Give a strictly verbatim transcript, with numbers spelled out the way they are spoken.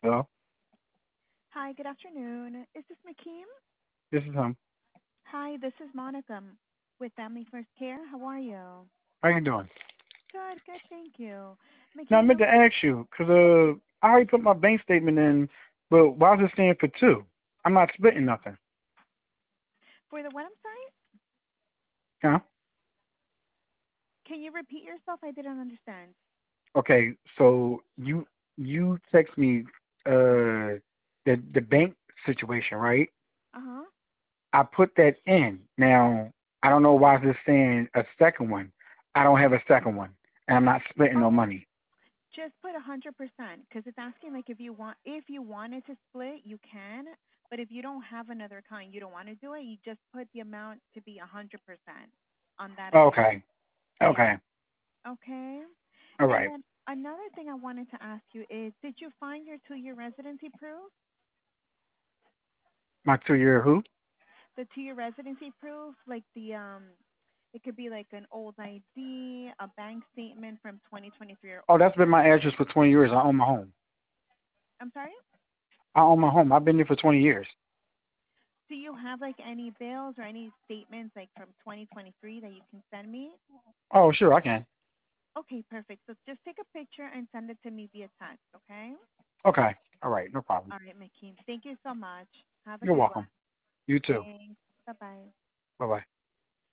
Hello? Hi, good afternoon. Is this McKeem? This is him. Hi, this is Monica m- with Family First Care. How are you? How you doing? Good, good, thank you. Now, I McKeem, meant the to re- ask you, because uh, I already put my bank statement in, but why is it staying for two? I'm not splitting nothing. for the what? I'm sorry. Huh? Can you repeat yourself? I didn't understand. Okay, so you you text me uh the the bank situation, right? Uh huh. I put that in. Now, I don't know why it's saying a second one. I don't have a second one, and I'm not splitting no Oh, money. just put a hundred percent because it's asking like if you want if you wanted to split, you can. But if you don't have another account, you don't want to do it. You just put the amount to be a hundred percent on that account. Okay, Yeah. okay, Okay. all And right. then another thing I wanted to ask you is, did you find your two-year residency proof? My two-year who? The two-year residency proof, like the um, it could be like an old I D, a bank statement from twenty twenty-three. Or, Oh, that's been my address for twenty years. I own my home. I'm sorry. I own my home. I've been there for twenty years. Do you have like any bills or any statements like from twenty twenty-three that you can send me? Oh, sure, I can. Okay, perfect. So just take a picture and send it to me via text, okay? Okay, all right, no problem. All right, Mickey. Thank you so much. Have a You're good one. welcome. You too. Thanks. Bye bye. Bye bye.